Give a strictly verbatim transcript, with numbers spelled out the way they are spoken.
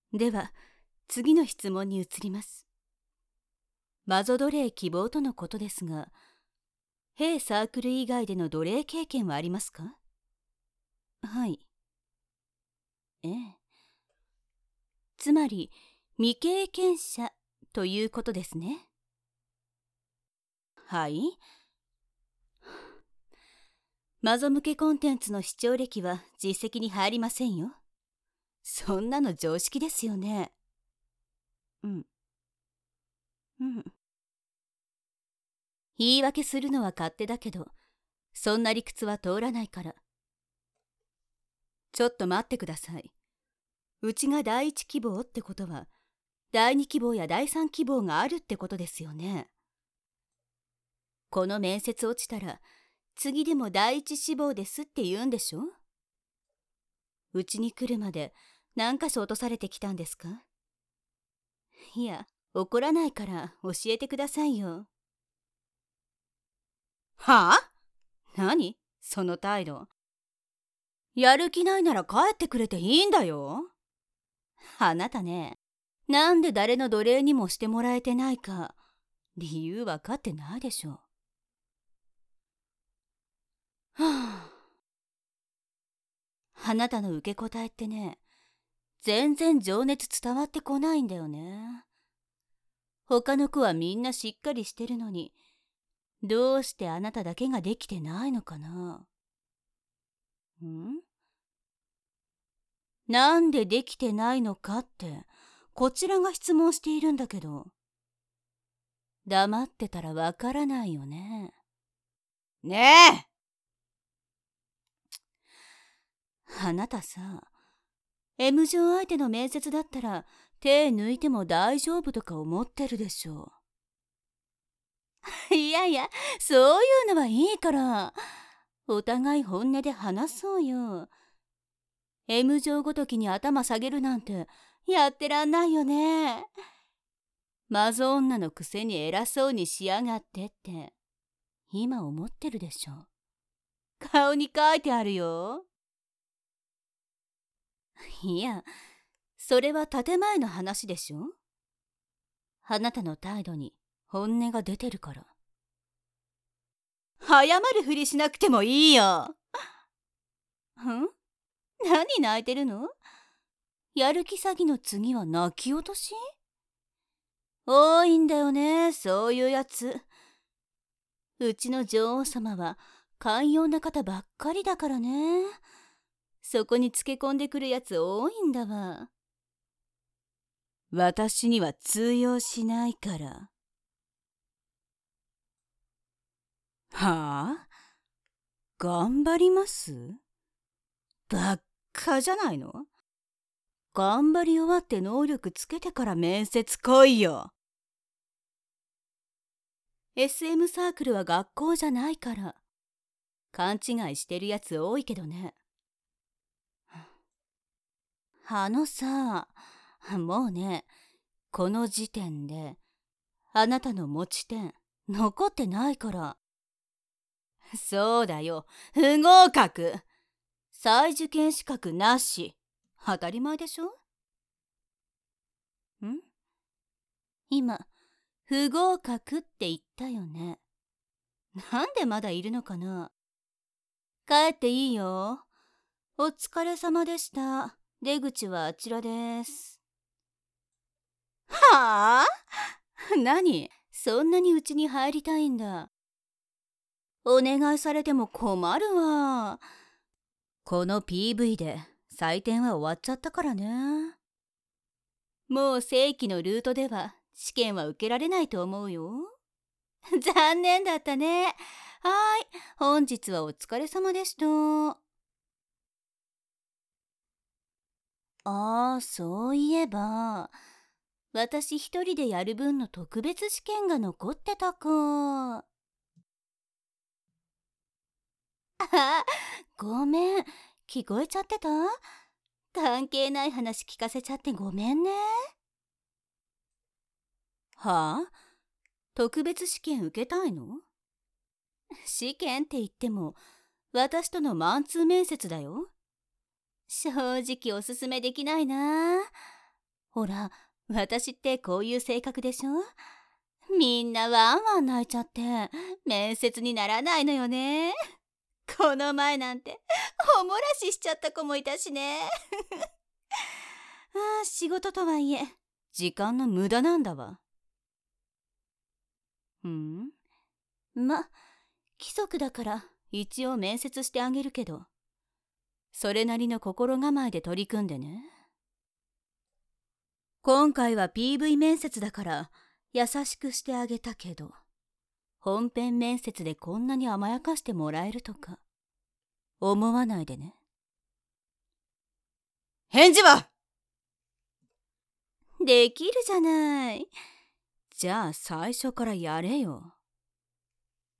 では、次の質問に移ります。マゾ奴隷希望とのことですが、弊サークル以外での奴隷経験はありますか？はい。ええ。つまり、未経験者ということですね。はい。マゾ向けコンテンツの視聴歴は実績に入りませんよ。そんなの常識ですよね。うん。うん。言い訳するのは勝手だけど、そんな理屈は通らないから。ちょっと待ってください。うちが第一希望ってことは、第二希望や第三希望があるってことですよね。この面接落ちたら、次でも第一志望ですって言うんでしょ？うちに来るまで何箇所落とされてきたんですか？いや、怒らないから教えてくださいよ。はあ？何？その態度。やる気ないなら帰ってくれていいんだよ。あなたね、なんで誰の奴隷にもしてもらえてないか、理由分かってないでしょ。はあ、あなたの受け答えってね、全然情熱伝わってこないんだよね。他の子はみんなしっかりしてるのに、どうしてあなただけができてないのかな？ん？なんでできてないのかって、こちらが質問しているんだけど。黙ってたらわからないよね。ねえ！あなたさ、M 上相手の面接だったら手抜いても大丈夫とか思ってるでしょ。いやいや、そういうのはいいから、お互い本音で話そうよ。M 上ごときに頭下げるなんてやってらんないよね。マゾ女のくせに偉そうにしやがってって今思ってるでしょ。顔に書いてあるよ。いや、それは建前の話でしょ。あなたの態度に本音が出てるから。謝るふりしなくてもいいよ。ん？何泣いてるの？やる気詐欺の次は泣き落とし？多いんだよね、そういうやつ。うちの女王様は寛容な方ばっかりだからね。そこにつけ込んでくるやつ多いんだわ。私には通用しないから。はあ？頑張ります？ばっかじゃないの？頑張り終わって能力つけてから面接来いよ。エスエム サークルは学校じゃないから。勘違いしてるやつ多いけどね。あのさ、もうね、この時点であなたの持ち点残ってないから。そうだよ、不合格。再受験資格なし。当たり前でしょ？ん？今、不合格って言ったよね。なんでまだいるのかな？帰っていいよ。お疲れ様でした。出口はあちらです。はあ？何？そんなにうちに入りたいんだ。お願いされても困るわ。この ピーブイ で採点は終わっちゃったからね。もう正規のルートでは試験は受けられないと思うよ。残念だったね。はい、本日はお疲れ様でした。ああ、そういえば、私一人でやる分の特別試験が残ってたか。あ、ごめん、聞こえちゃってた？関係ない話聞かせちゃってごめんね。はあ？特別試験受けたいの？試験って言っても、私とのマンツー面接だよ。正直おすすめできないな。 ほら、私ってこういう性格でしょ。みんなワンワン泣いちゃって面接にならないのよね。この前なんておもらししちゃった子もいたしね。ああ、仕事とはいえ時間の無駄なんだわ。うん、ま、規則だから一応面接してあげるけど、それなりの心構えで取り組んでね。今回は ピーブイ 面接だから優しくしてあげたけど、本編面接でこんなに甘やかしてもらえるとか思わないでね。 返事はできるじゃない。じゃあ最初からやれよ。